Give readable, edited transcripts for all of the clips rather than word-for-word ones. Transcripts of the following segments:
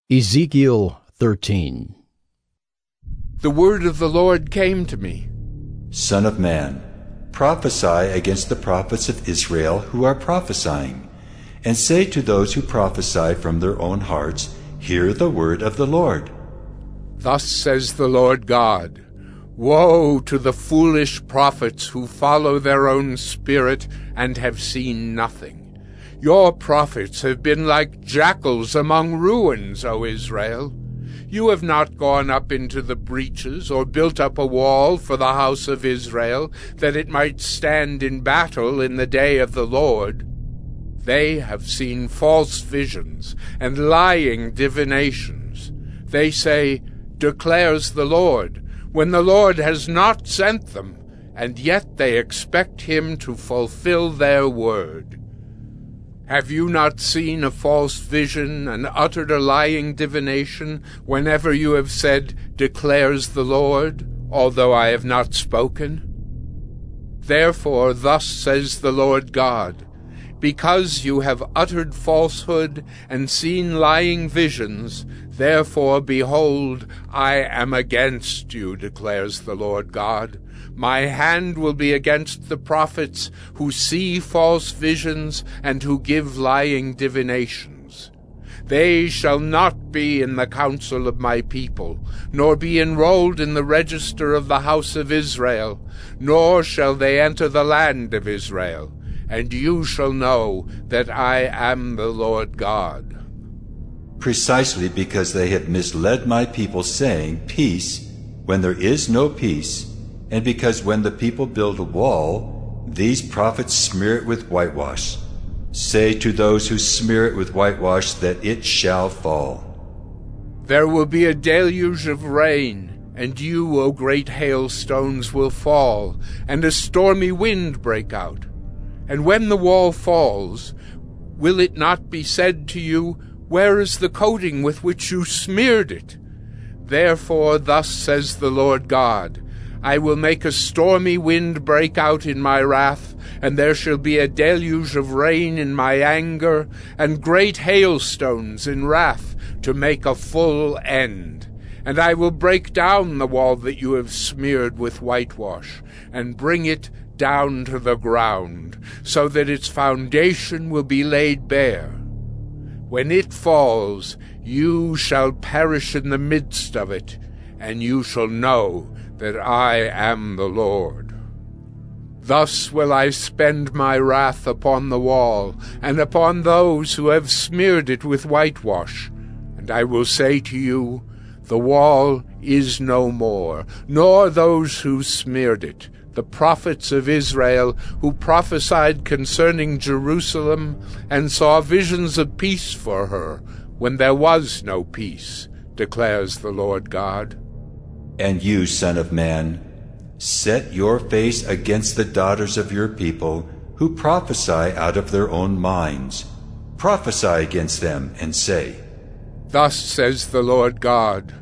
Ezekiel 13. The word of the Lord came to me. Son of man, prophesy against the prophets of Israel who are prophesying, and say to those who prophesy from their own hearts, Hear the word of the Lord. Thus says the Lord God, Woe to the foolish prophets who follow their own spirit and have seen nothing. Your prophets have been like jackals among ruins, O Israel. You have not gone up into the breaches or built up a wall for the house of Israel, that it might stand in battle in the day of the Lord. They have seen false visions and lying divinations. They say, Declares the Lord, when the Lord has not sent them, and yet they expect him to fulfill their word. Have you not seen a false vision and uttered a lying divination whenever you have said, Declares the Lord, although I have not spoken? Therefore thus says the Lord God, Because you have uttered falsehood and seen lying visions, therefore, behold, I am against you, declares the Lord God. My hand will be against the prophets who see false visions and who give lying divinations. They shall not be in the council of my people, nor be enrolled in the register of the house of Israel, nor shall they enter the land of Israel. And you shall know that I am the Lord God. Precisely because they have misled my people, saying, Peace, when there is no peace, and because when the people build a wall, these prophets smear it with whitewash. Say to those who smear it with whitewash that it shall fall. There will be a deluge of rain, and you, O great hailstones, will fall, and a stormy wind break out. And when the wall falls, will it not be said to you, Where is the coating with which you smeared it? Therefore thus says the Lord God, I will make a stormy wind break out in my wrath, and there shall be a deluge of rain in my anger, and great hailstones in wrath, to make a full end. And I will break down the wall that you have smeared with whitewash, and bring it down to the ground, so that its foundation will be laid bare. When it falls, you shall perish in the midst of it, and you shall know that I am the Lord. Thus will I spend my wrath upon the wall, and upon those who have smeared it with whitewash. And I will say to you, The wall is no more, nor those who smeared it, the prophets of Israel, who prophesied concerning Jerusalem, and saw visions of peace for her, when there was no peace, declares the Lord God. And you, son of man, set your face against the daughters of your people, who prophesy out of their own minds. Prophesy against them, and say, Thus says the Lord God,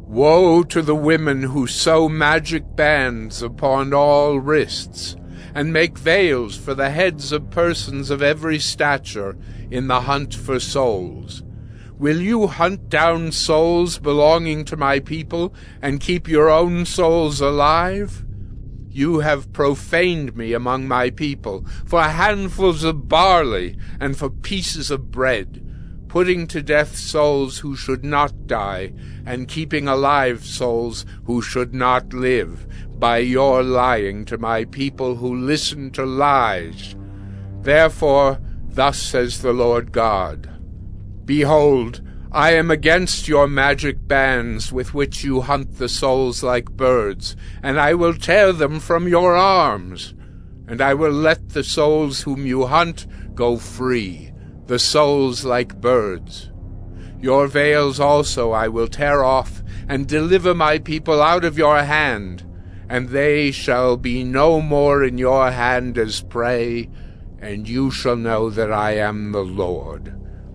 Woe to the women who sew magic bands upon all wrists, and make veils for the heads of persons of every stature in the hunt for souls. Will you hunt down souls belonging to my people, and keep your own souls alive? You have profaned me among my people, for handfuls of barley and for pieces of bread, putting to death souls who should not die, and keeping alive souls who should not live, by your lying to my people who listen to lies. Therefore, thus says the Lord God, Behold, I am against your magic bands with which you hunt the souls like birds, and I will tear them from your arms. And I will let the souls whom you hunt go free, the souls like birds. Your veils also I will tear off, and deliver my people out of your hand, and they shall be no more in your hand as prey, and you shall know that I am the Lord.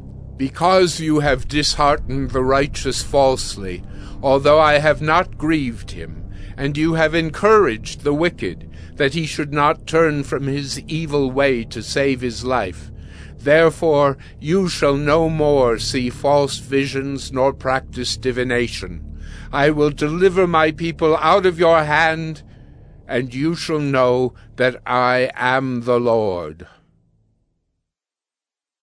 Because you have disheartened the righteous falsely, although I have not grieved him, and you have encouraged the wicked, that he should not turn from his evil way to save his life, Therefore you shall no more see false visions nor practice divination. I will deliver my people out of your hand, and you shall know that I am the Lord.